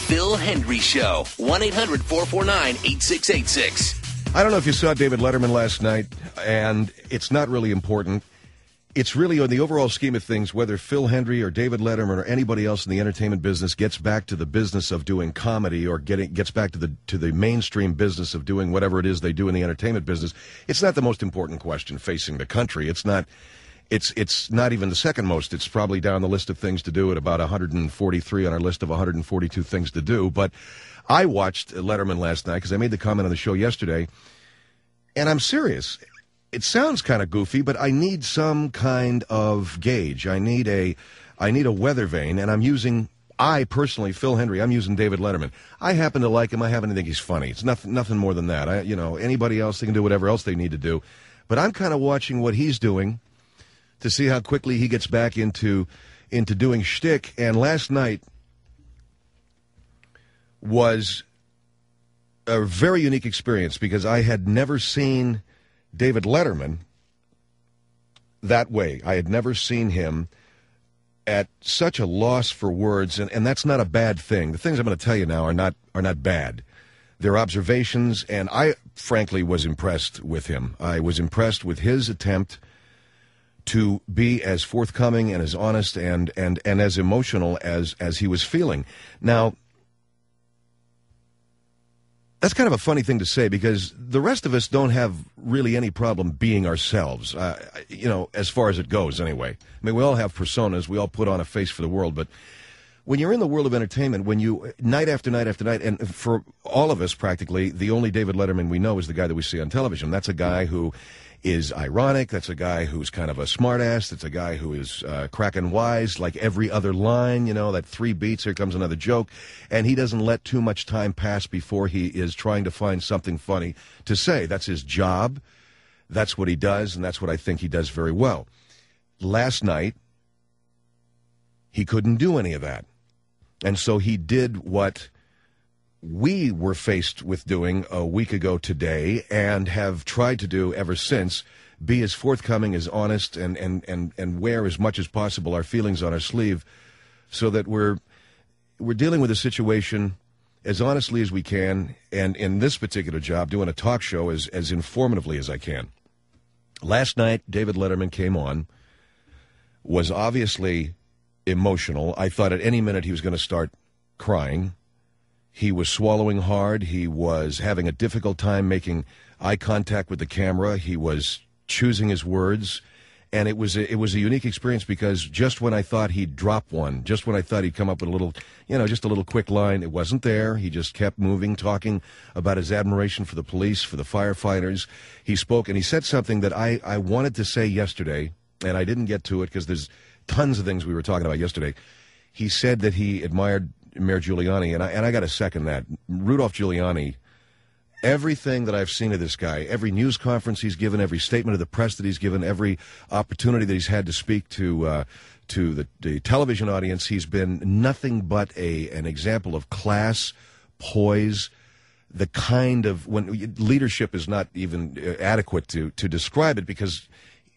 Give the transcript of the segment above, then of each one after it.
Phil Hendrie Show. 1-800-449-8686. I don't know if you saw David Letterman last night, and it's not really important. It's really, on the overall scheme of things, whether Phil Hendrie or David Letterman or anybody else in the entertainment business gets back to the business of doing comedy or gets back to the mainstream business of doing whatever it is they do in the entertainment business. It's not the most important question facing the country. It's not even the second most. It's probably down the list of things to do at about 143 on our list of 142 things to do. But I watched Letterman last night because I made the comment on the show yesterday, and I'm serious. It sounds kind of goofy, but I need some kind of gauge. I need a weather vane, and I personally, Phil Hendrie, I'm using David Letterman. I happen to like him. I happen to think he's funny. It's nothing more than that. Anybody else, they can do whatever else they need to do. But I'm kind of watching what he's doing to see how quickly he gets back into doing shtick. And last night was a very unique experience because I had never seen David Letterman that way. I had never seen him at such a loss for words, and that's not a bad thing. The things I'm going to tell you now are not bad. They're observations, and I frankly was impressed with him. I was impressed with his attempt to be as forthcoming and as honest and as emotional as he was feeling. Now, that's kind of a funny thing to say because the rest of us don't have really any problem being ourselves, as far as it goes anyway. I mean, we all have personas. We all put on a face for the world. But when you're in the world of entertainment, when you, night after night after night, and for all of us practically, the only David Letterman we know is the guy that we see on television. That's a guy who is ironic. That's a guy who's kind of a smartass. That's a guy who is cracking wise, like every other line, that 3 beats, here comes another joke. And he doesn't let too much time pass before he is trying to find something funny to say. That's his job. That's what he does, and that's what I think he does very well. Last night, he couldn't do any of that. And so he did what we were faced with doing a week ago today and have tried to do ever since, be as forthcoming, as honest, and wear as much as possible our feelings on our sleeve so that we're dealing with a situation as honestly as we can, and in this particular job, doing a talk show as informatively as I can. Last night, David Letterman came on, was obviously emotional. I thought at any minute he was going to start crying. He was swallowing hard. He was having a difficult time making eye contact with the camera. He was choosing his words. And it was a unique experience because just when I thought he'd drop one, just when I thought he'd come up with a little, just a little quick line, it wasn't there. He just kept moving, talking about his admiration for the police, for the firefighters. He spoke, and he said something that I wanted to say yesterday, and I didn't get to it because there's tons of things we were talking about yesterday. He said that he admired Mayor Giuliani, and I got to second that. Rudolph Giuliani, everything that I've seen of this guy, every news conference he's given, every statement of the press that he's given, every opportunity that he's had to speak to the television audience, he's been nothing but an example of class, poise, the kind of, when leadership is not even adequate to describe it because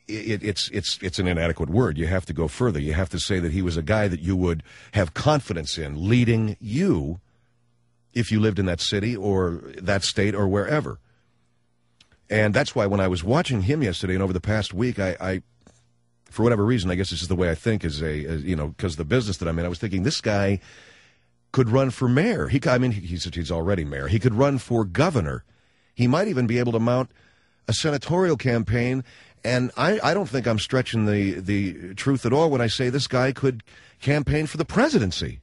it's an inadequate word. You have to go further. You have to say that he was a guy that you would have confidence in leading you if you lived in that city or that state or wherever. And that's why when I was watching him yesterday and over the past week, I for whatever reason, I guess this is the way I think because the business that I'm in, I was thinking this guy could run for mayor. He's already mayor. He could run for governor. He might even be able to mount a senatorial campaign. And I don't think I'm stretching the truth at all when I say this guy could campaign for the presidency.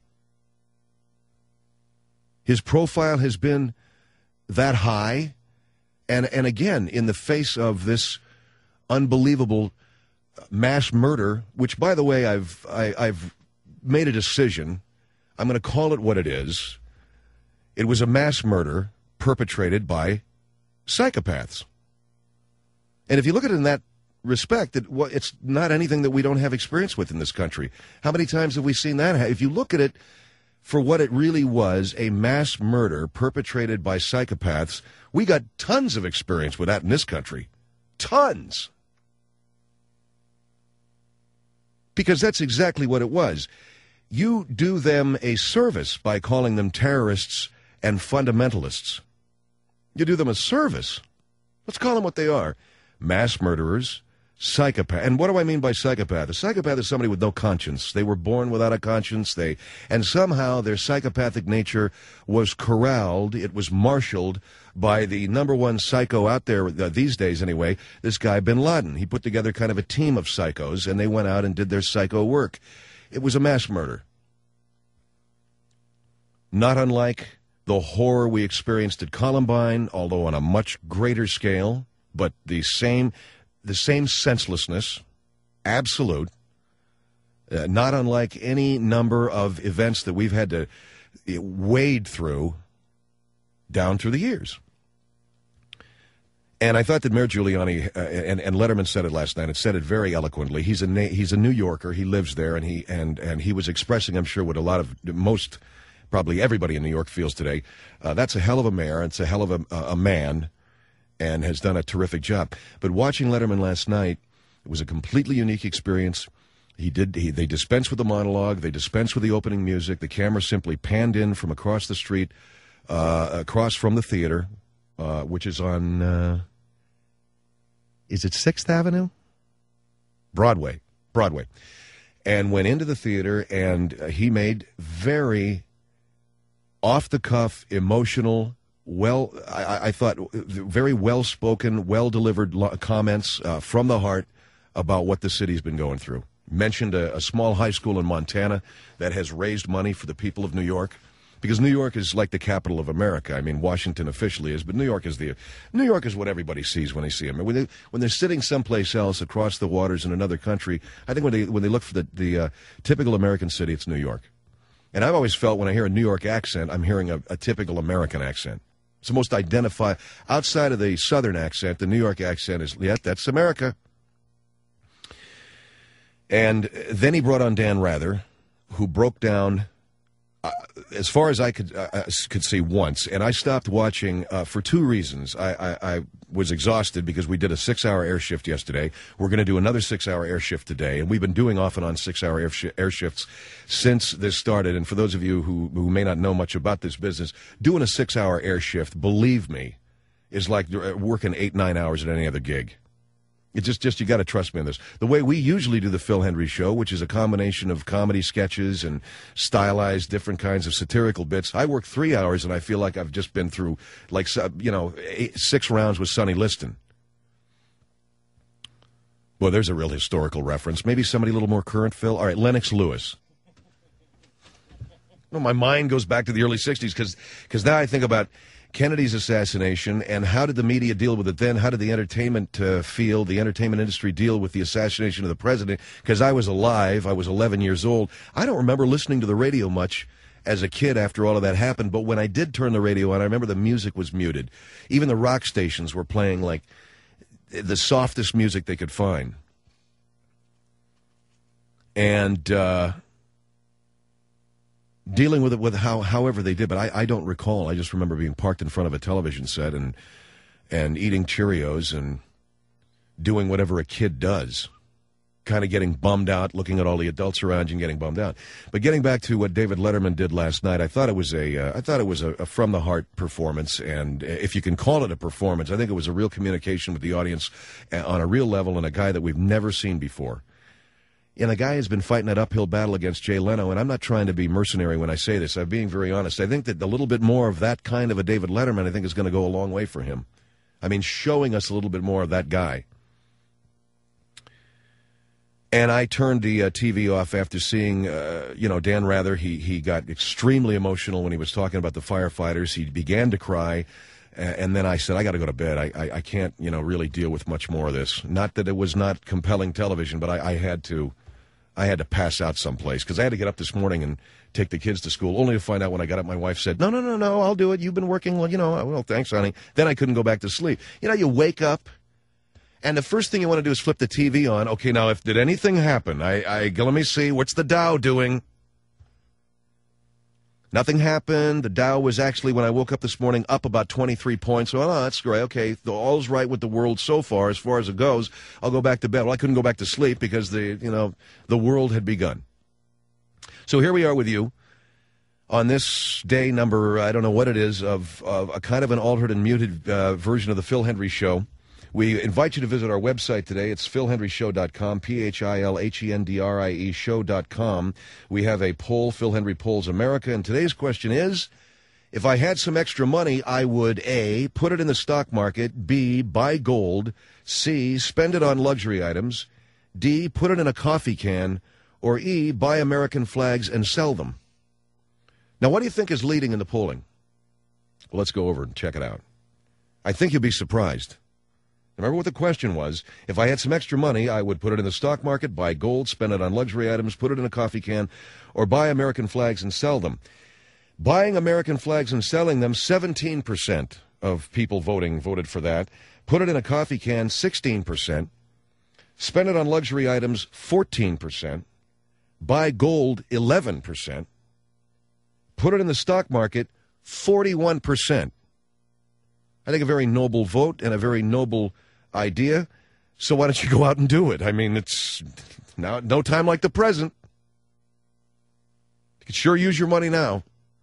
His profile has been that high. And again, in the face of this unbelievable mass murder, which, by the way, I've made a decision. I'm going to call it what it is. It was a mass murder perpetrated by psychopaths. And if you look at it in that respect, it's not anything that we don't have experience with in this country. How many times have we seen that? If you look at it for what it really was, a mass murder perpetrated by psychopaths, we got tons of experience with that in this country. Tons. Because that's exactly what it was. you do them a service by calling them terrorists and fundamentalists. You do them a service. Let's call them what they are. Mass murderers, psychopath. And what do I mean by psychopath? A psychopath is somebody with no conscience. They were born without a conscience. And somehow their psychopathic nature was corralled. It was marshaled by the number one psycho out there these days anyway, this guy Bin Laden. He put together kind of a team of psychos, and they went out and did their psycho work. It was a mass murder. Not unlike the horror we experienced at Columbine, although on a much greater scale, but the same senselessness, absolute, not unlike any number of events that we've had to wade through down through the years. And I thought that Mayor Giuliani, and Letterman said it last night, and said it very eloquently. He's a New Yorker. He lives there, and he was expressing, I'm sure, what probably everybody in New York feels today. That's a hell of a mayor. It's a hell of a man, and has done a terrific job. But watching Letterman last night, it was a completely unique experience. They dispensed with the monologue. They dispensed with the opening music. The camera simply panned in from across the street, across from the theater, which is on, is it 6th Avenue? Broadway. And went into the theater, and he made very off-the-cuff, emotional, I thought very well-spoken, well-delivered comments from the heart about what the city's been going through. Mentioned a small high school in Montana that has raised money for the people of New York, because New York is like the capital of America. I mean, Washington officially is, but New York is what everybody sees when they see them. When they're sitting someplace else across the waters in another country, I think when they look for the typical American city, it's New York. And I've always felt when I hear a New York accent, I'm hearing a typical American accent. It's the most outside of the Southern accent, the New York accent is, yeah, that's America. And then he brought on Dan Rather, who broke down, as far as I could see once, and I stopped watching for two reasons. I was exhausted because we did a 6-hour air shift yesterday. We're going to do another 6-hour air shift today, and we've been doing off and on 6-hour air shifts since this started. And for those of you who may not know much about this business, doing a 6-hour air shift, believe me, is like working 8-9 hours at any other gig. It's just you got to trust me on this. The way we usually do the Phil Hendrie Show, which is a combination of comedy sketches and stylized different kinds of satirical bits, I work 3 hours and I feel like I've just been through 6 rounds with Sonny Liston. Well, there's a real historical reference. Maybe somebody a little more current, Phil. All right, Lennox Lewis. Well, my mind goes back to the early 60s because now I think about Kennedy's assassination, and how did the media deal with it then? How did the entertainment the entertainment industry deal with the assassination of the president? Because I was alive. I was 11 years old. I don't remember listening to the radio much as a kid after all of that happened, but when I did turn the radio on, I remember the music was muted. Even the rock stations were playing like the softest music they could find. And dealing with it however they did, but I don't recall. I just remember being parked in front of a television set and eating Cheerios and doing whatever a kid does, kind of getting bummed out, looking at all the adults around you and getting bummed out. But getting back to what David Letterman did last night, I thought it was a from the heart performance, and if you can call it a performance, I think it was a real communication with the audience on a real level, and a guy that we've never seen before. And a guy has been fighting that uphill battle against Jay Leno, and I'm not trying to be mercenary when I say this. I'm being very honest. I think that a little bit more of that kind of a David Letterman, I think, is going to go a long way for him. I mean, showing us a little bit more of that guy. And I turned the TV off after seeing, Dan Rather. He got extremely emotional when he was talking about the firefighters. He began to cry. And then I said, I got to go to bed. I can't, really deal with much more of this. Not that it was not compelling television, but I had to pass out someplace because I had to get up this morning and take the kids to school, only to find out when I got up, my wife said, no, I'll do it. You've been working. Well, thanks, honey. Then I couldn't go back to sleep. You wake up, and the first thing you want to do is flip the TV on. Okay, now, did anything happen? Let me see. What's the Dow doing? Nothing happened. The Dow was actually, when I woke up this morning, up about 23 points. So, that's great. Okay, all's right with the world so far as it goes. I'll go back to bed. Well, I couldn't go back to sleep because the world had begun. So here we are with you on this day number, I don't know what it is, of a kind of an altered and muted version of the Phil Hendrie Show. We invite you to visit our website today. It's philhendrieshow.com, PHILHENDRIE show.com. We have a poll, Phil Hendrie Polls America, and today's question is, if I had some extra money, I would A, put it in the stock market, B, buy gold, C, spend it on luxury items, D, put it in a coffee can, or E, buy American flags and sell them. Now, what do you think is leading in the polling? Well, let's go over and check it out. I think you'll be surprised. Remember what the question was. If I had some extra money, I would put it in the stock market, buy gold, spend it on luxury items, put it in a coffee can, or buy American flags and sell them. Buying American flags and selling them, 17% of people voted for that. Put it in a coffee can, 16%. Spend it on luxury items, 14%. Buy gold, 11%. Put it in the stock market, 41%. I think a very noble vote and a very noble idea. So why don't you go out and do it? I mean, it's now no time like the present. You could sure use your money now.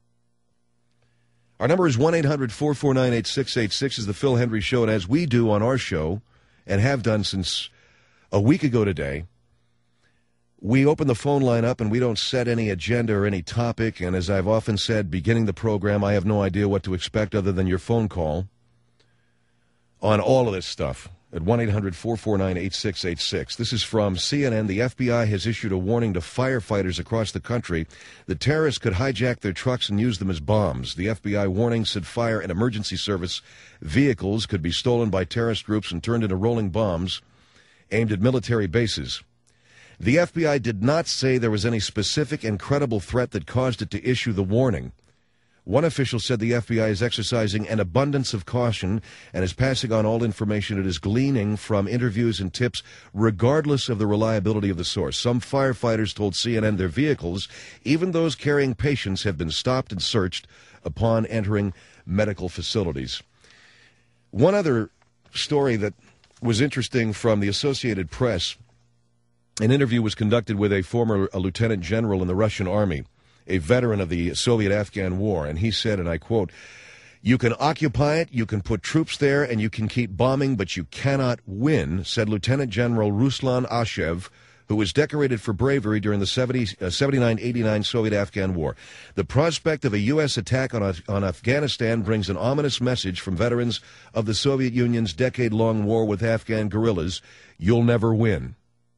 Our number is 1-800-449-8686 is the Phil Hendrie Show. And as we do on our show, and have done since a week ago today, we open the phone line up and we don't set any agenda or any topic. And as I've often said, beginning the program, I have no idea what to expect other than your phone call on all of this stuff at 1-800-449-8686. This is from CNN. The FBI has issued a warning to firefighters across the country that terrorists could hijack their trucks and use them as bombs. The FBI warning said fire and emergency service vehicles could be stolen by terrorist groups and turned into rolling bombs aimed at military bases. The FBI did not say there was any specific and credible threat that caused it to issue the warning. One official said the FBI is exercising an abundance of caution and is passing on all information it is gleaning from interviews and tips, regardless of the reliability of the source. Some firefighters told CNN their vehicles, even those carrying patients, have been stopped and searched upon entering medical facilities. One other story that was interesting from the Associated Press, an interview was conducted with a former lieutenant general in the Russian army, a veteran of the Soviet-Afghan War, and he said, and I quote, "You can occupy it, you can put troops there, and you can keep bombing, but you cannot win," said Lieutenant General Ruslan Ashev, who was decorated for bravery during the 79-89 Soviet-Afghan War. The prospect of a U.S. attack on Afghanistan brings an ominous message from veterans of the Soviet Union's decade-long war with Afghan guerrillas. You'll never win.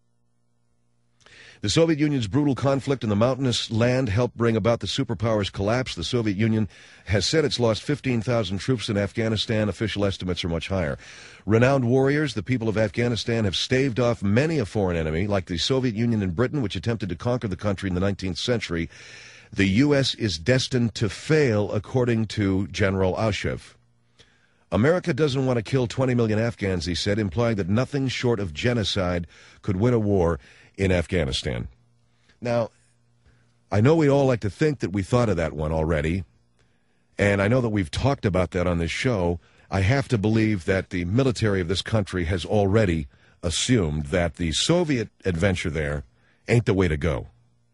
The Soviet Union's brutal conflict in the mountainous land helped bring about the superpower's collapse. The Soviet Union has said it's lost 15,000 troops in Afghanistan. Official estimates are much higher. Renowned warriors, the people of Afghanistan, have staved off many a foreign enemy, like the Soviet Union and Britain, which attempted to conquer the country in the 19th century. The U.S. is destined to fail, according to General Ashev. America doesn't want to kill 20 million Afghans, he said, implying that nothing short of genocide could win a war in Afghanistan. Now, I know we all like to think that we thought of that one already, and I know that we've talked about that on this show. I have to believe that the military of this country has already assumed that the Soviet adventure there ain't the way to go.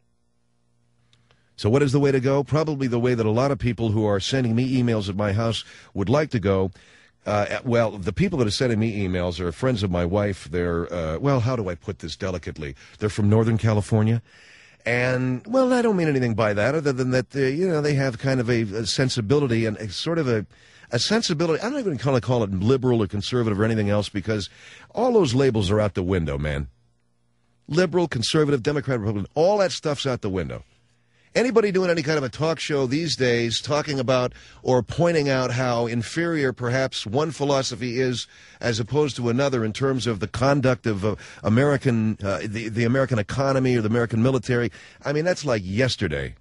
So what is the way to go? Probably the way that a lot of people who are sending me emails at my house would like to go. Well, the people that are sending me emails are friends of my wife. They're, well, how do I put this delicately? They're from Northern California. And, well, I don't mean anything by that other than that, they have kind of a sensibility and a sort of a sensibility. I don't even call it liberal or conservative or anything else, because all those labels are out the window, man. Liberal, conservative, Democrat, Republican, all that stuff's out the window. Anybody doing any kind of a talk show these days talking about or pointing out how inferior perhaps one philosophy is as opposed to another in terms of the conduct of American, the American economy or the American military, I mean, that's like yesterday.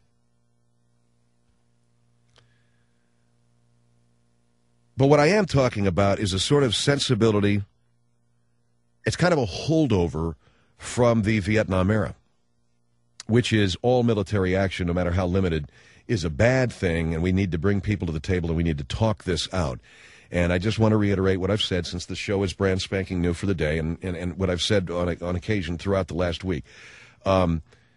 But what I am talking about is a sort of sensibility. It's kind of a holdover from the Vietnam era, which is all military action, no matter how limited, is a bad thing, and we need to bring people to the table, and we need to talk this out. And I just want to reiterate what I've said since the show is brand spanking new for the day, and what I've said on occasion throughout the last week.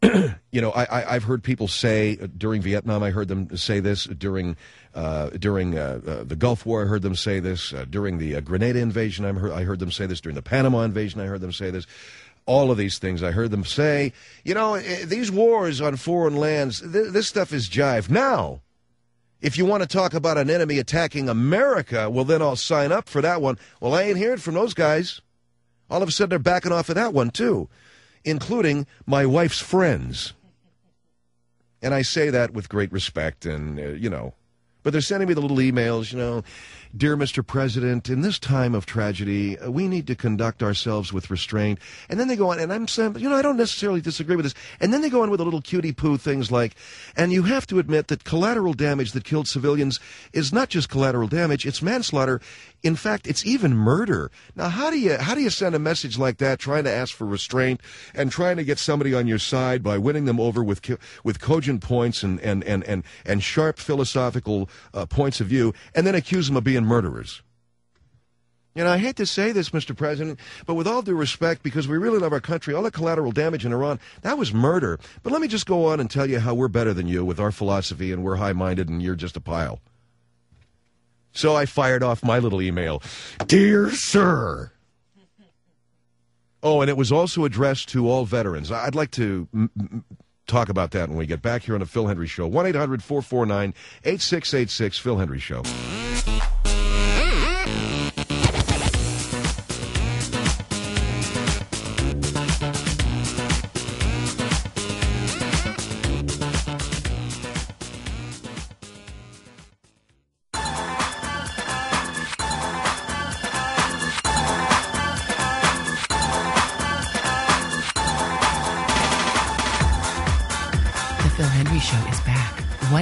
I've heard people say during Vietnam, I heard them say this. During the Gulf War, I heard them say this. During the Grenada invasion, I heard them say this. During the Panama invasion, I heard them say this. All of these things I heard them say. These wars on foreign lands, this stuff is jive. Now, if you want to talk about an enemy attacking America, well, then I'll sign up for that one. Well, I ain't hearing from those guys. All of a sudden, they're backing off of that one, too, including my wife's friends. And I say that with great respect and, but they're sending me the little emails, Dear Mr. President, in this time of tragedy, we need to conduct ourselves with restraint. And then they go on, and I'm saying, I don't necessarily disagree with this. And then they go on with a little cutie poo things like, and you have to admit that collateral damage that killed civilians is not just collateral damage, it's manslaughter. In fact, it's even murder. Now, how do you send a message like that, trying to ask for restraint and trying to get somebody on your side by winning them over with cogent points and sharp philosophical points of view, and then accuse them of being murderers? I hate to say this, Mr. President, but with all due respect, because we really love our country, all the collateral damage in Iran, that was murder. But let me just go on and tell you how we're better than you with our philosophy, and we're high-minded, and you're just a pile. So I fired off my little email. Dear Sir. Oh, and it was also addressed to all veterans. I'd like to talk about that when we get back here on the Phil Hendrie Show. 1-800-449-8686, Phil Hendrie Show. Phil Hendrie Show is back.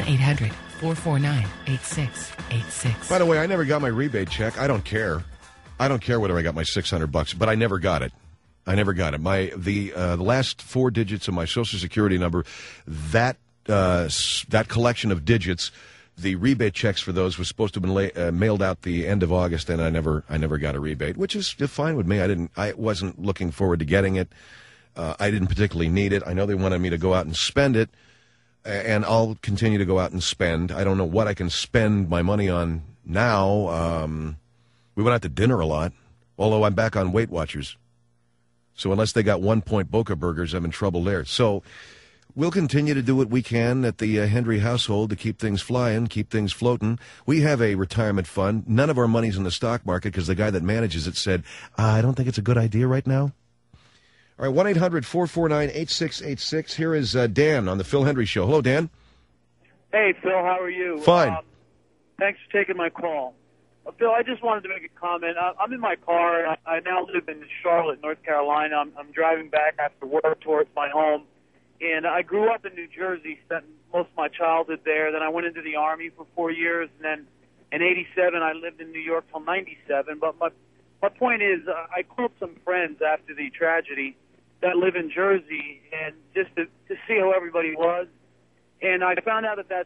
1-800-449-8686. By the way, I never got my rebate check. I don't care. I don't care whether I got my $600, but I never got it. I never got it. The last four digits of my Social Security number, that collection of digits, the rebate checks for those was supposed to have been mailed out the end of August, and I never got a rebate, which is fine with me. I wasn't looking forward to getting it. I didn't particularly need it. I know they wanted me to go out and spend it. And I'll continue to go out and spend. I don't know what I can spend my money on now. We went out to dinner a lot, although I'm back on Weight Watchers. So unless they got 1 Point Boca Burgers, I'm in trouble there. So we'll continue to do what we can at the Hendrie household to keep things flying, keep things floating. We have a retirement fund. None of our money's in the stock market because the guy that manages it said, I don't think it's a good idea right now. All right, 1-800-449-8686. Here is Dan on the Phil Hendrie Show. Hello, Dan. Hey, Phil, how are you? Fine. Thanks for taking my call. Phil, I just wanted to make a comment. I'm in my car. I now live in Charlotte, North Carolina. I'm driving back after work towards my home. And I grew up in New Jersey, spent most of my childhood there. Then I went into the Army for 4 years. And then in 87, I lived in New York till 97. But my point is, I called some friends after the tragedy that live in Jersey, and just to see how everybody was. And I found out that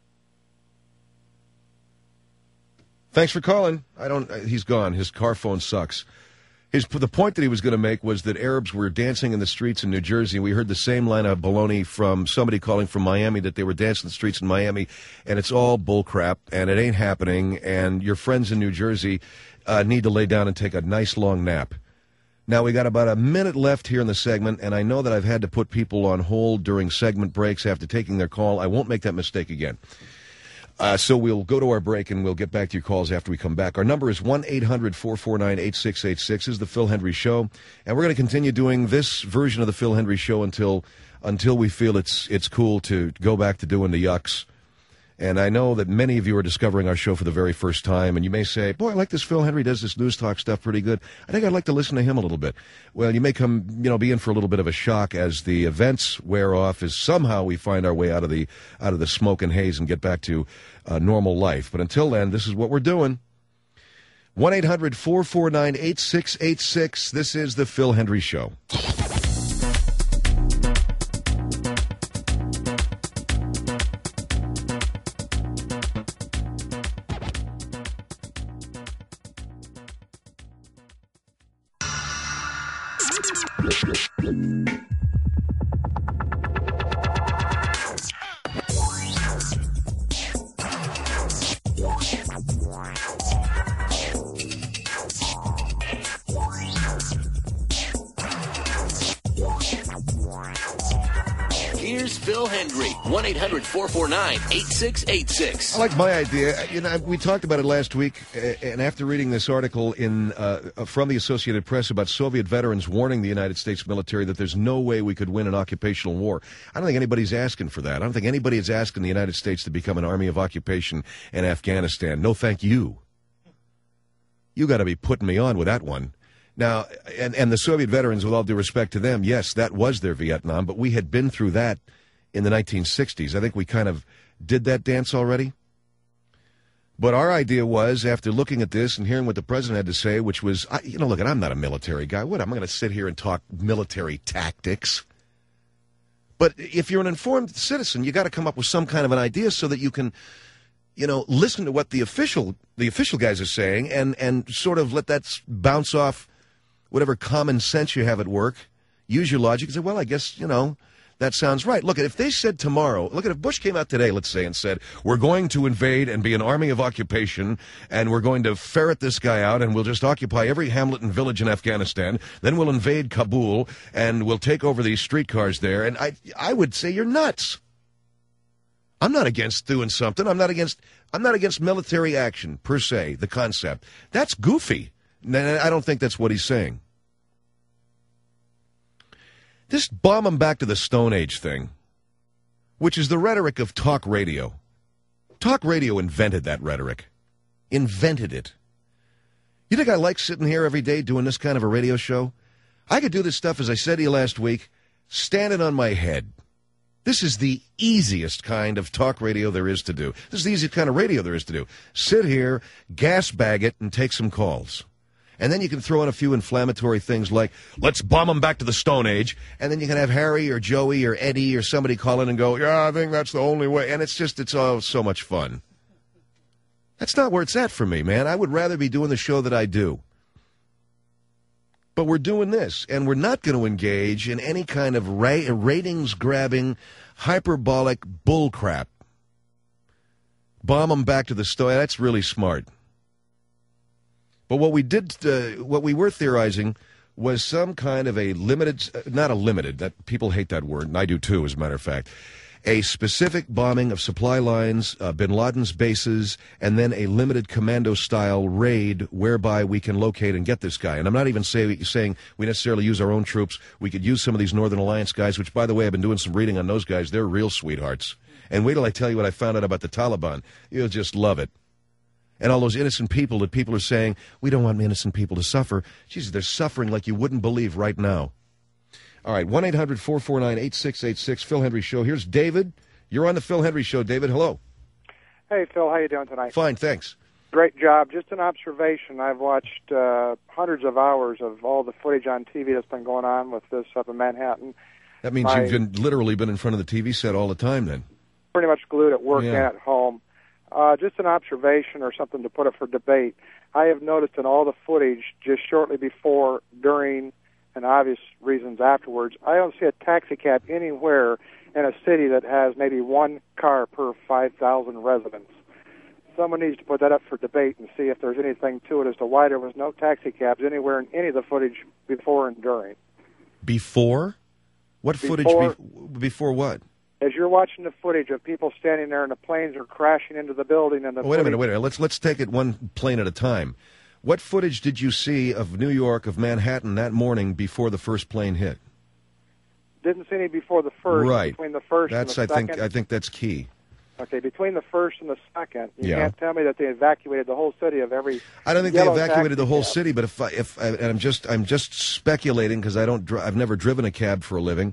Thanks for calling. He's gone. His car phone sucks. The point that he was going to make was that Arabs were dancing in the streets in New Jersey. We heard the same line of baloney from somebody calling from Miami that they were dancing in the streets in Miami, and it's all bullcrap, and it ain't happening, and your friends in New Jersey need to lay down and take a nice long nap. Now, we got about a minute left here in the segment, and I know that I've had to put people on hold during segment breaks after taking their call. I won't make that mistake again. So we'll go to our break, and we'll get back to your calls after we come back. Our number is 1-800-449-8686. Is the Phil Hendrie Show, and we're going to continue doing this version of the Phil Hendrie Show until we feel it's cool to go back to doing the yucks. And I know that many of you are discovering our show for the very first time, and you may say, boy, I like this Phil Hendrie does this news talk stuff pretty good. I think I'd like to listen to him a little bit. Well, you may be in for a little bit of a shock as the events wear off, as somehow we find our way out of the smoke and haze and get back to normal life. But until then, this is what we're doing. 1-800-449-8686. This is the Phil Hendrie Show. Phil Hendry, 1-800-449-8686. I like my idea. You know, we talked about it last week, and after reading this article from the Associated Press about Soviet veterans warning the United States military that there's no way we could win an occupational war, I don't think anybody's asking for that. I don't think anybody is asking the United States to become an army of occupation in Afghanistan. No, thank you. You got to be putting me on with that one. Now, and the Soviet veterans, with all due respect to them, yes, that was their Vietnam, but we had been through that in the 1960s. I think we kind of did that dance already. But our idea was, after looking at this and hearing what the president had to say, which was, look, I'm not a military guy. What, am I going to sit here and talk military tactics? But if you're an informed citizen, you got to come up with some kind of an idea so that you can, listen to what the official guys are saying and sort of let that bounce off whatever common sense you have at work. Use your logic and say, well, I guess, that sounds right. Look, if they said tomorrow, if Bush came out today, let's say, and said, we're going to invade and be an army of occupation, and we're going to ferret this guy out, and we'll just occupy every hamlet and village in Afghanistan, then we'll invade Kabul, and we'll take over these streetcars there, and I would say you're nuts. I'm not against doing something. I'm not against military action, per se, the concept. That's goofy. I don't think that's what he's saying. This bomb them back to the Stone Age thing, which is the rhetoric of talk radio. Talk radio invented that rhetoric. Invented it. You think I like sitting here every day doing this kind of a radio show? I could do this stuff, as I said to you last week, standing on my head. This is the easiest kind of talk radio there is to do. This is the easiest kind of radio there is to do. Sit here, gas bag it, and take some calls. And then you can throw in a few inflammatory things like, let's bomb them back to the Stone Age. And then you can have Harry or Joey or Eddie or somebody call in and go, yeah, I think that's the only way. And it's all so much fun. That's not where it's at for me, man. I would rather be doing the show that I do. But we're doing this, and we're not going to engage in any kind of ratings-grabbing, hyperbolic bullcrap. Bomb them back to the Stone Age. That's really smart. But what we were theorizing was some kind of a that people hate that word, and I do too, as a matter of fact, a specific bombing of supply lines, bin Laden's bases, and then a limited commando-style raid whereby we can locate and get this guy. And I'm not even saying we necessarily use our own troops. We could use some of these Northern Alliance guys, which, by the way, I've been doing some reading on those guys. They're real sweethearts. And wait till I tell you what I found out about the Taliban. You'll just love it. And all those innocent people that people are saying, we don't want innocent people to suffer. Jesus, they're suffering like you wouldn't believe right now. All right, 1-800-449-8686, Phil Hendry Show. Here's David. You're on the Phil Hendry Show. David, hello. Hey, Phil, how you doing tonight? Fine, thanks. Great job. Just an observation. I've watched hundreds of hours of all the footage on TV that's been going on with this up in Manhattan. That means you've literally been in front of the TV set all the time then. Pretty much glued at work and at home. Just an observation or something to put up for debate. I have noticed in all the footage, just shortly before, during, and obvious reasons afterwards, I don't see a taxi cab anywhere in a city that has maybe one car per 5,000 residents. Someone needs to put that up for debate and see if there's anything to it as to why there was no taxi cabs anywhere in any of the footage before and during. Before? What footage? Before what? As you're watching the footage of people standing there and the planes are crashing into the building and the wait a minute. Let's take it one plane at a time. What footage did you see of New York, of Manhattan that morning before the first plane hit? Didn't see any before the first. Right. Between the first and the second. I think that's key. Okay, between the first and the second, you can't tell me that they evacuated the whole city of every. I don't think they evacuated the whole city, but I'm just speculating because I've never driven a cab for a living.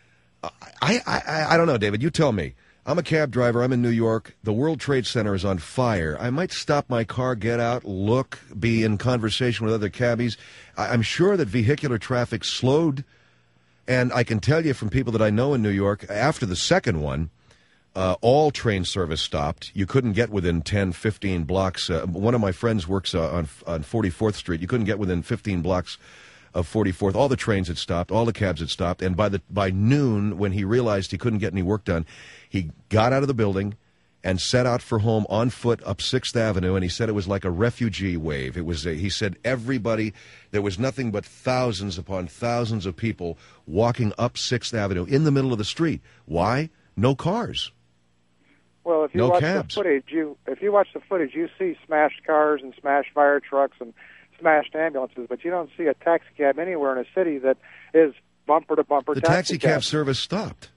I don't know, David. You tell me. I'm a cab driver. I'm in New York. The World Trade Center is on fire. I might stop my car, get out, look, be in conversation with other cabbies. I'm sure that vehicular traffic slowed, and I can tell you from people that I know in New York, after the second one, all train service stopped. You couldn't get within 10, 15 blocks. One of my friends works on 44th Street. You couldn't get within 15 blocks of 44th. All the trains had stopped. All the cabs had stopped. And by noon, when he realized he couldn't get any work done, he got out of the building and set out for home on foot up 6th Avenue. And he said it was like a refugee wave. It was. He said everybody, there was nothing but thousands upon thousands of people walking up 6th Avenue in the middle of the street. Why? no cars. Well, if you No watch cabs. the footage, you see smashed cars and smashed fire trucks and smashed ambulances, but you don't see a taxi cab anywhere in a city that is bumper to bumper. The taxi cab service stopped.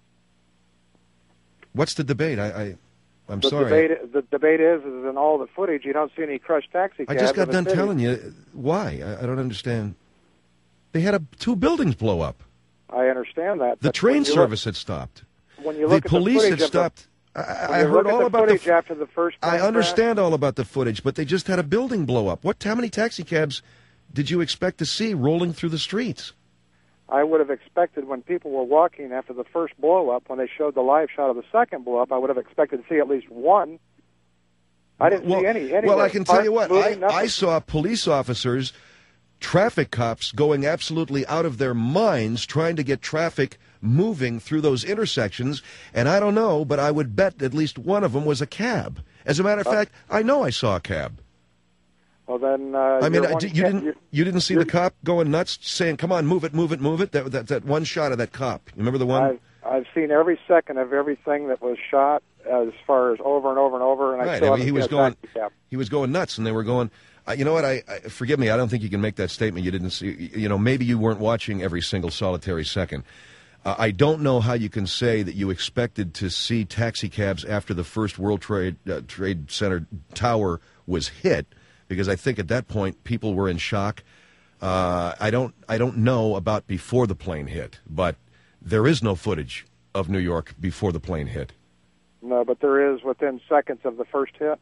What's the debate? I'm sorry. The debate is in all the footage you don't see any crushed taxi cabs. I just got in the done city. telling you why. I don't understand. They had two buildings blow up. I understand that. The but train when you service had stopped. When you The look at police the had footage stopped. I heard all about the footage after the first. I plane understand all about the footage, but they just had a building blow up. How many taxi cabs did you expect to see rolling through the streets? I would have expected when people were walking after the first blow up, when they showed the live shot of the second blow up, I would have expected to see at least one. I didn't see any. Well, I can tell you what. Moving, I saw police officers, traffic cops going absolutely out of their minds trying to get traffic moving through those intersections, and I don't know, but I would bet at least one of them was a cab. As a matter of fact, I know I saw a cab. Well, then, I mean, you didn't see the cop going nuts, saying, "Come on, move it, move it, move it." That one shot of that cop. You remember the one? I've seen every second of everything that was shot, as far as over and over and over, and I still haven't he was seen a going. taxi cab. He was going nuts, and they were going. You know what? I forgive me. I don't think you can make that statement. You didn't see. Maybe you weren't watching every single solitary second. I don't know how you can say that you expected to see taxi cabs after the first World Trade Center tower was hit, because I think at that point people were in shock. I don't know about before the plane hit, but there is no footage of New York before the plane hit. No, but there is within seconds of the first hit.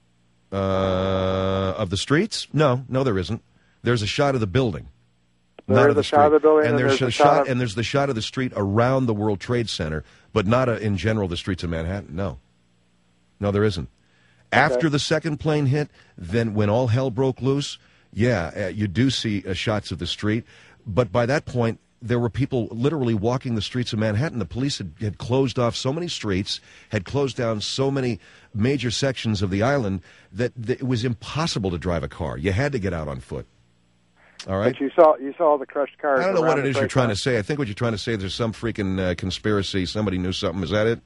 Of the streets? No, there isn't. There's a shot of the building. There's a shot of the building, and there's the shot of the street around the World Trade Center, but not in general the streets of Manhattan. No, there isn't. After the second plane hit, then when all hell broke loose, you do see shots of the street, but by that point there were people literally walking the streets of Manhattan. The police had closed off so many streets, had closed down so many major sections of the island that it was impossible to drive a car. You had to get out on foot. All right. But you saw the crushed cars. I don't know what it is you're trying to say. I think what you're trying to say is there's some freaking conspiracy. Somebody knew something. Is that it?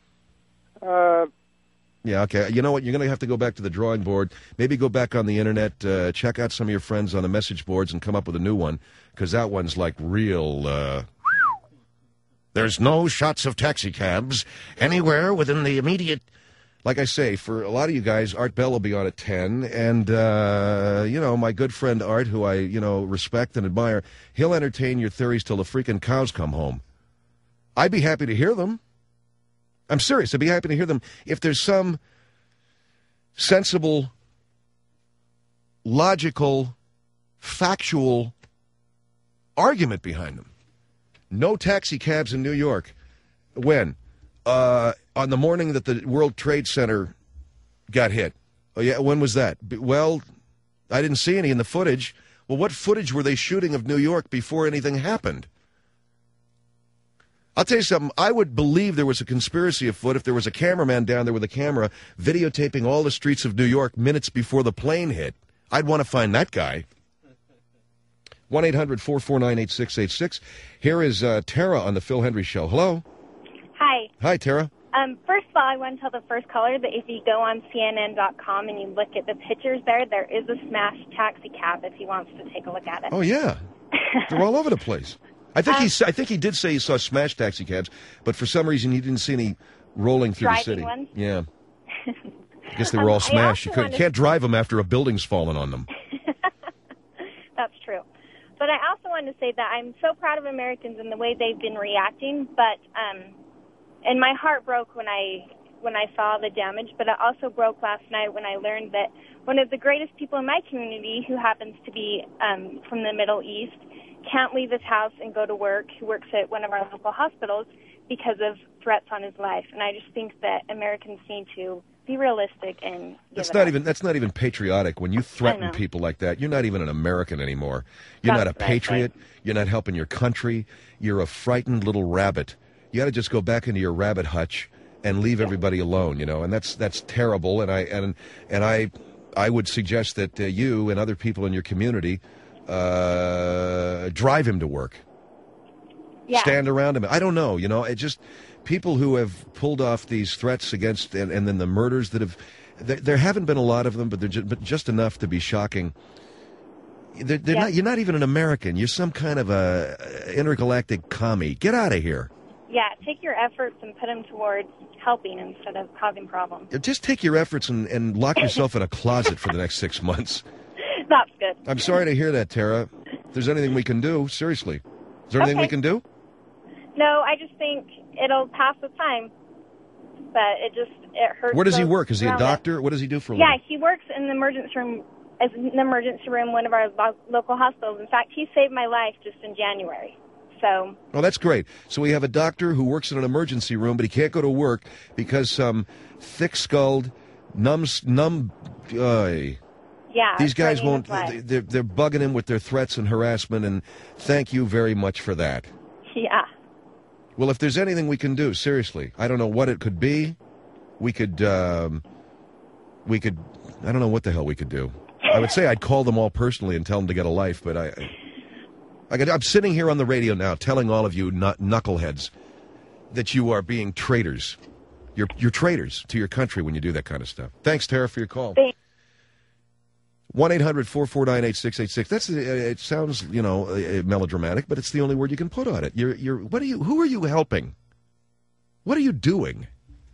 Yeah, okay. You know what? You're going to have to go back to the drawing board. Maybe go back on the Internet, check out some of your friends on the message boards and come up with a new one, because that one's like real... There's no shots of taxi cabs anywhere within the immediate... Like I say, for a lot of you guys, Art Bell will be on at 10, and, my good friend Art, who I, respect and admire, he'll entertain your theories till the freaking cows come home. I'd be happy to hear them. I'm serious. I'd be happy to hear them if there's some sensible, logical, factual argument behind them. No taxi cabs in New York. When? On the morning that the World Trade Center got hit. Oh, yeah, when was that? Well, I didn't see any in the footage. Well, what footage were they shooting of New York before anything happened? I'll tell you something. I would believe there was a conspiracy afoot if there was a cameraman down there with a camera videotaping all the streets of New York minutes before the plane hit. I'd want to find that guy. 1-800-449-8686. Here is Tara on the Phil Hendry Show. Hello. Hi. Hi, Tara. First of all, I want to tell the first caller that if you go on CNN.com and you look at the pictures there is a smashed taxi cab if he wants to take a look at it. Oh, yeah. They're all over the place. I think he did say he saw smashed taxi cabs, but for some reason he didn't see any rolling through the city. Ones? Yeah. I guess they were all smashed. You can't drive them after a building's fallen on them. That's true. But I also wanted to say that I'm so proud of Americans and the way they've been reacting, but and my heart broke when I saw the damage, but it also broke last night when I learned that one of the greatest people in my community, who happens to be from the Middle East, can't leave his house and go to work, who works at one of our local hospitals, because of threats on his life. And I just think that Americans need to be realistic and that's not even patriotic. When you threaten people like that, you're not even an American anymore. You're not a patriot. You're not helping your country. You're a frightened little rabbit. You got to just go back into your rabbit hutch and leave everybody alone, and that's terrible. And I would suggest that you and other people in your community drive him to work. Yeah. Stand around him. I don't know, it just people who have pulled off these threats against, and then the murders that have, there haven't been a lot of them, but just enough to be shocking. You're not even an American. You're some kind of a intergalactic commie. Get out of here. Yeah, take your efforts and put them towards helping instead of causing problems. Just take your efforts and lock yourself in a closet for the next 6 months. That's good. I'm sorry to hear that, Tara. If there's anything we can do, seriously. Is there anything we can do? No, I just think it'll pass with time. But it hurts. Where does he work? Is he a doctor? What does he do for a living? Yeah, he works in the emergency room, one of our local hospitals. In fact, he saved my life just in January. So. Oh, that's great. So we have a doctor who works in an emergency room, but he can't go to work because some thick-skulled, yeah, these guys won't. They're bugging him with their threats and harassment, and thank you very much for that. Yeah. Well, if there's anything we can do, seriously, I don't know what it could be. We could, I don't know what the hell we could do. I would say I'd call them all personally and tell them to get a life, but I'm sitting here on the radio now telling all of you knuckleheads that you are being traitors. You're traitors to your country when you do that kind of stuff. Thanks, Tara, for your call. Thanks. 1-800-449-8686. It sounds, melodramatic, but it's the only word you can put on it. Who are you helping? What are you doing?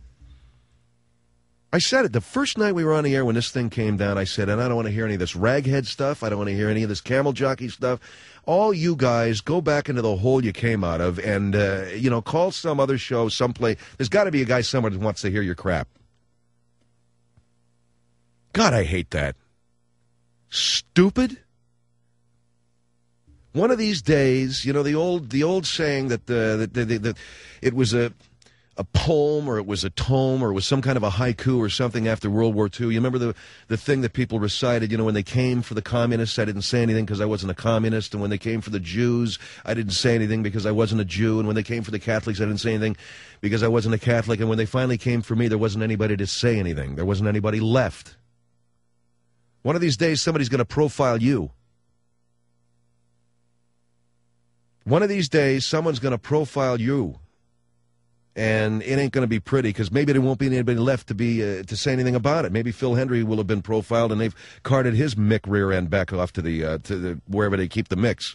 I said it the first night we were on the air when this thing came down. I said, and I don't want to hear any of this raghead stuff. I don't want to hear any of this camel jockey stuff. All you guys go back into the hole you came out of and, call some other show, someplace. There's got to be a guy somewhere that wants to hear your crap. God, I hate that. Stupid. One of these days, the old saying that it was a poem or it was a tome or it was some kind of a haiku or something after World War II. You remember the thing that people recited, when they came for the communists, I didn't say anything because I wasn't a communist. And when they came for the Jews, I didn't say anything because I wasn't a Jew. And when they came for the Catholics, I didn't say anything because I wasn't a Catholic. And when they finally came for me, there wasn't anybody to say anything. There wasn't anybody left. One of these days, somebody's going to profile you. One of these days, someone's going to profile you. And it ain't going to be pretty because maybe there won't be anybody left to say anything about it. Maybe Phil Hendry will have been profiled and they've carted his Mick rear end back off to the wherever they keep the Micks.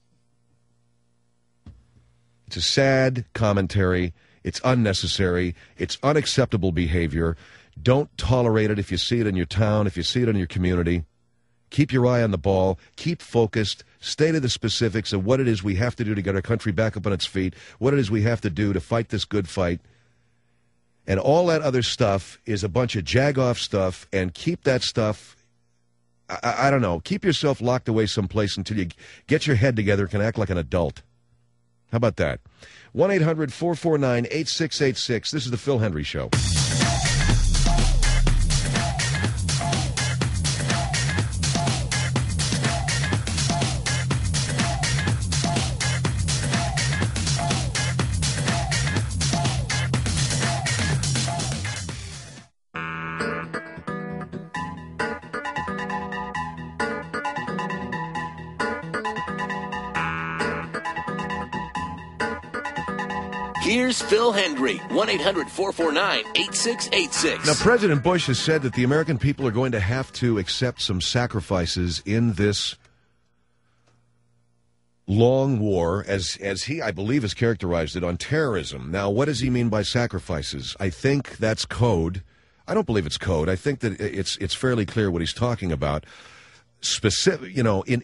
It's a sad commentary. It's unnecessary. It's unacceptable behavior. Don't tolerate it if you see it in your town, if you see it in your community. Keep your eye on the ball. Keep focused. Stay to the specifics of what it is we have to do to get our country back up on its feet, what it is we have to do to fight this good fight. And all that other stuff is a bunch of jag-off stuff, and keep that stuff, I don't know, keep yourself locked away someplace until you get your head together and can act like an adult. How about that? 1-800-449-8686. This is the Phil Hendry Show. Here's Phil Hendry, 1-800-449-8686. Now, President Bush has said that the American people are going to have to accept some sacrifices in this long war, as he, I believe, has characterized it, on terrorism. Now, what does he mean by sacrifices? I think that's code. I don't believe it's code. I think that it's fairly clear what he's talking about. Specific,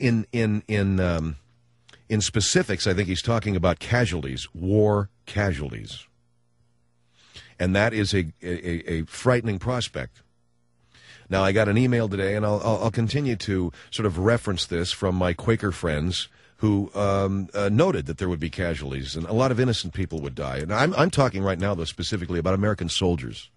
in specifics, I think he's talking about casualties, war casualties. And that is a frightening prospect. Now, I got an email today, and I'll continue to sort of reference this from my Quaker friends who noted that there would be casualties, and a lot of innocent people would die. And I'm talking right now, though, specifically about American soldiers.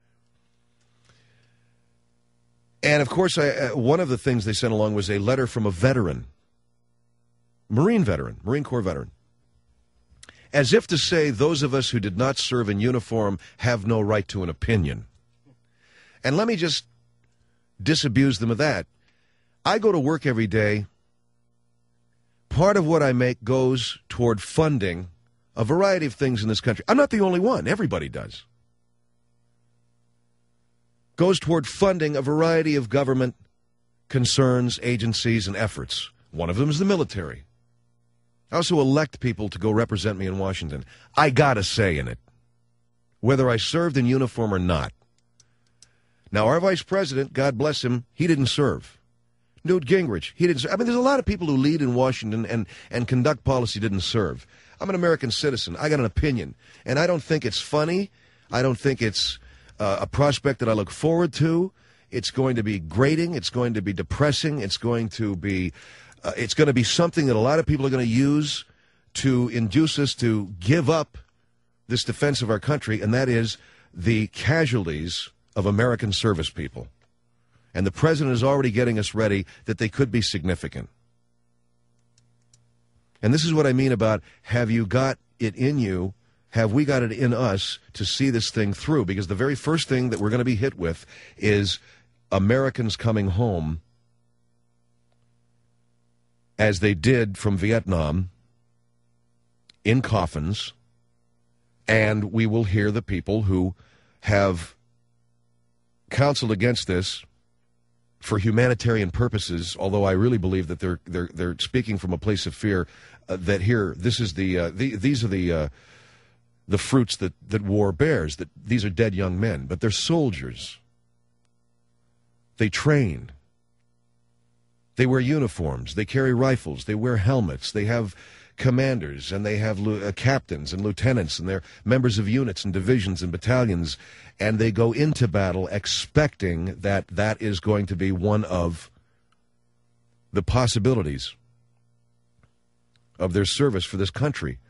And, of course, one of the things they sent along was a letter from a veteran, Marine Corps veteran, as if to say those of us who did not serve in uniform have no right to an opinion. And let me just disabuse them of that. I go to work every day. Part of what I make goes toward funding a variety of things in this country. I'm not the only one. Everybody does. Goes toward funding a variety of government concerns, agencies, and efforts. One of them is the military. I also elect people to go represent me in Washington. I got a say in it, whether I served in uniform or not. Now, our vice president, God bless him, he didn't serve. Newt Gingrich, he didn't serve. I mean, there's a lot of people who lead in Washington and conduct policy didn't serve. I'm an American citizen. I got an opinion, and I don't think it's funny. I don't think it's a prospect that I look forward to. It's going to be grating. It's going to be depressing. It's going to be something that a lot of people are going to use to induce us to give up this defense of our country, and that is the casualties of American service people. And the president is already getting us ready that they could be significant. And this is what I mean about, have you got it in you? Have we got it in us to see this thing through? Because the very first thing that we're going to be hit with is Americans coming home as they did from Vietnam in coffins, and we will hear the people who have counseled against this for humanitarian purposes, although I really believe that they're speaking from a place of fear, that here, this is these are the fruits that war bears, that these are dead young men, but they're soldiers. They train. They wear uniforms. They carry rifles. They wear helmets. They have commanders, and they have captains and lieutenants, and they're members of units and divisions and battalions, and they go into battle expecting that that is going to be one of the possibilities of their service for this country.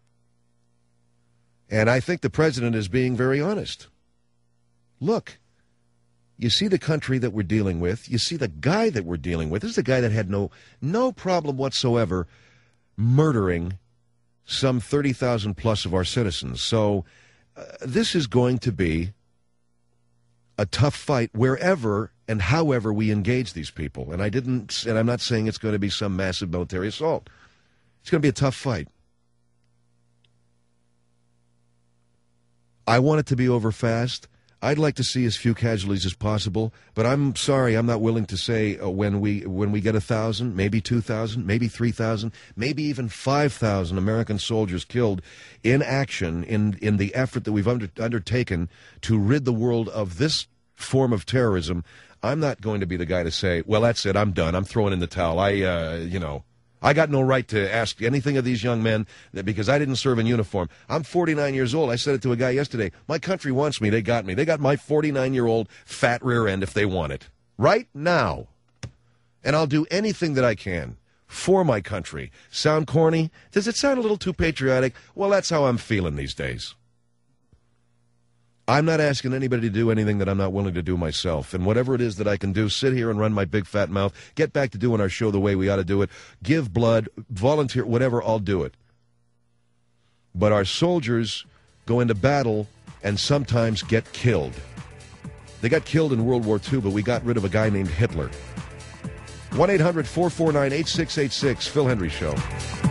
And I think the president is being very honest. Look, you see the country that we're dealing with. You see the guy that we're dealing with. This is a guy that had no problem whatsoever murdering some 30,000 plus of our citizens. So this is going to be a tough fight wherever and however we engage these people. And I'm not saying it's going to be some massive military assault. It's going to be a tough fight. I want it to be over fast. I'd like to see as few casualties as possible, but I'm sorry, I'm not willing to say when we get 1,000, maybe 2,000, maybe 3,000, maybe even 5,000 American soldiers killed in action in the effort that we've undertaken to rid the world of this form of terrorism. I'm not going to be the guy to say, well, that's it, I'm done, I'm throwing in the towel. I got no right to ask anything of these young men because I didn't serve in uniform. I'm 49 years old. I said it to a guy yesterday. My country wants me. They got me. They got my 49-year-old fat rear end if they want it. Right now. And I'll do anything that I can for my country. Sound corny? Does it sound a little too patriotic? Well, that's how I'm feeling these days. I'm not asking anybody to do anything that I'm not willing to do myself. And whatever it is that I can do, sit here and run my big fat mouth, get back to doing our show the way we ought to do it, give blood, volunteer, whatever, I'll do it. But our soldiers go into battle and sometimes get killed. They got killed in World War II, but we got rid of a guy named Hitler. 1-800-449-8686, Phil Hendry Show.